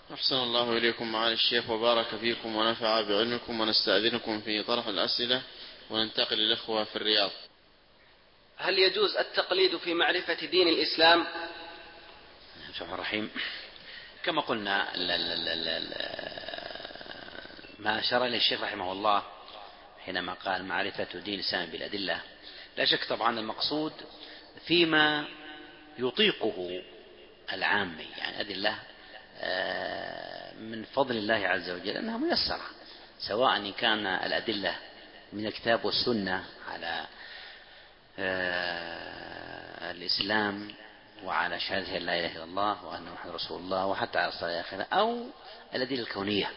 أحسن الله إليكم معالي الشيخ وبارك فيكم ونفع بعلمكم، ونستأذنكم في طرح الأسئلة وننتقل للأخوة في الرياض. هل يجوز التقليد في معرفة دين الإسلام؟ بسم الله الرحمن الرحيم. كما قلنا ما أشار إليه الشيخ رحمه الله حينما قال معرفة دين الإسلام بالأدلة، لا شك طبعا المقصود فيما يطيقه العامي، يعني أدلة من فضل الله عز وجل أنها ميسرة، سواء إن كان الأدلة من الكتاب والسنة على الإسلام وعلى شهادة لا إله إلا الله وأن محمد رسول الله وحتى على الصلاة الآخرة، أو الأدلة الكونية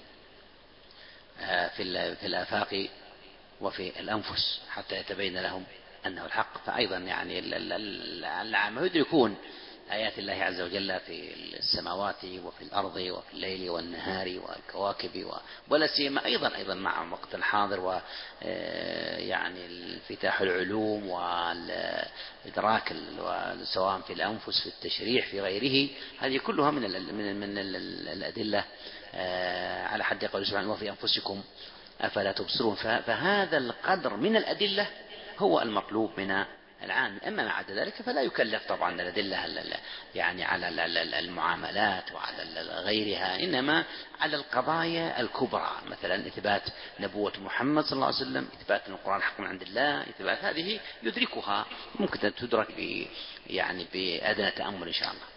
في الآفاق وفي الأنفس حتى يتبين لهم أنه الحق. فأيضا يعني العامة يدركون آيات الله عز وجل في السماوات وفي الأرض وفي الليل والنهار والكواكب، ولا سيما أيضا مع وقت الحاضر ويعني انفتاح العلوم والإدراك سواء في الأنفس في التشريح في غيره، هذه كلها من الأدلة على حد قول سبحانه وفي أنفسكم أفلا تبصرون. فهذا القدر من الأدلة هو المطلوب من العام. أما ما عدا ذلك فلا يكلف طبعا الأدلة يعني على المعاملات وعلى غيرها، إنما على القضايا الكبرى، مثلا إثبات نبوة محمد صلى الله عليه وسلم، إثبات أن القرآن حق من عند الله، إثبات هذه يدركها ممكن أن تدرك يعني بأدنى تأمل إن شاء الله.